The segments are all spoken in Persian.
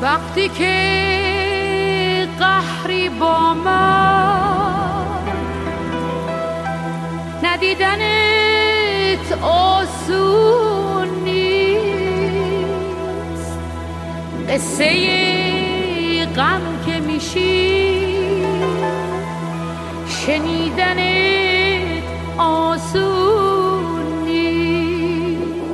وقتی که قهری با من ندیدنت آسون نیست، قصه غم که میشی شنیدنت آسون نیست.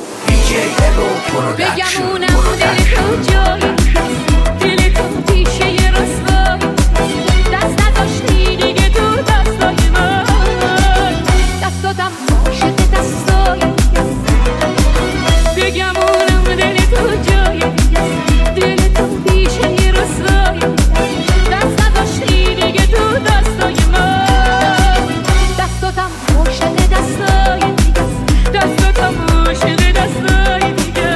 بگمونم دل تو جایی، دل تو پیشه رسوایی، دست نداشتی دیگه تو دستای من، دستاتم عاشق دستای. بگمونم دل تو جایی، دل تو پیشه رسوایی، دست نداشتی دیگه تو دستای من، دستاتم عاشق دستای، دستاتم عاشق دستای دیگه.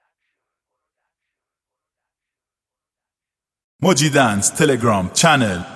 Moji Dance Telegram channel